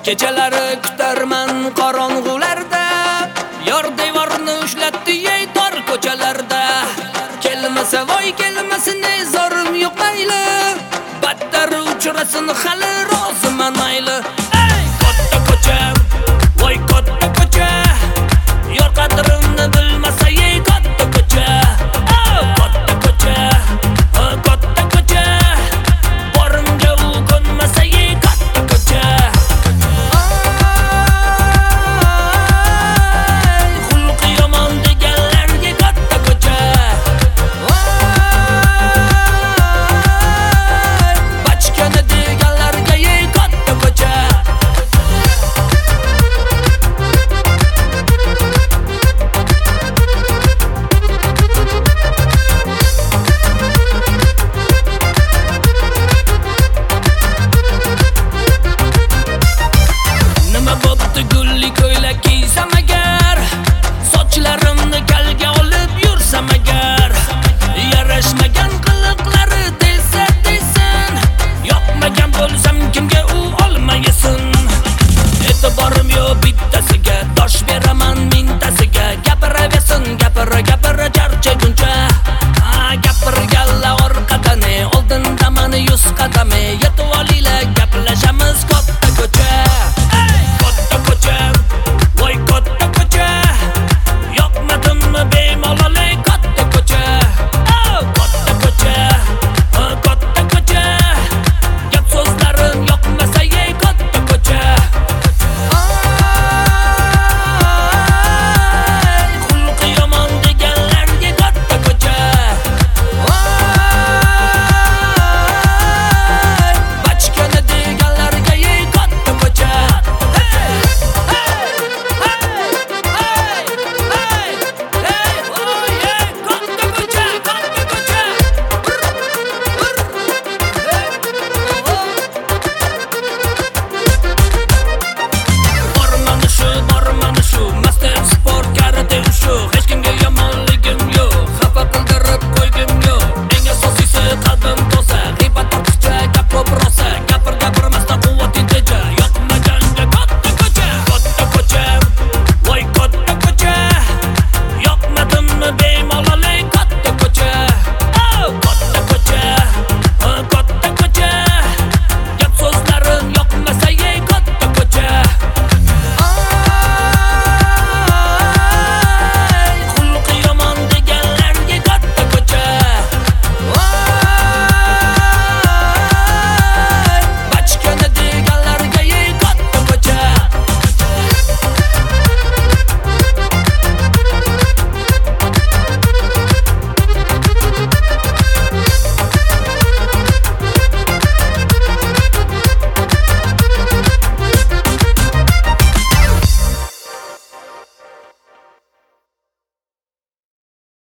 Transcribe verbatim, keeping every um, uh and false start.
Kechalari kutarman qorong'ularda, yor devorni ushlatdi ey tor ko'chalarda. Kelmasa voy kelmasin zorim yo'q mayli, battar uchrasin hali roziman mayli. Ey katta ko'cha, voy katta ko'cha, yor qadrimni bilmasa ey katta ko'cha. Oh katta ko'cha, oh katta ko'cha, borimga u ko'nmasa ey katta ko'cha. Yarashmagan qiliqlari desa desin, yoqmagan bo'lsam kimga u olmayesin. E'tiborim yo'q bittasiga dosh beraman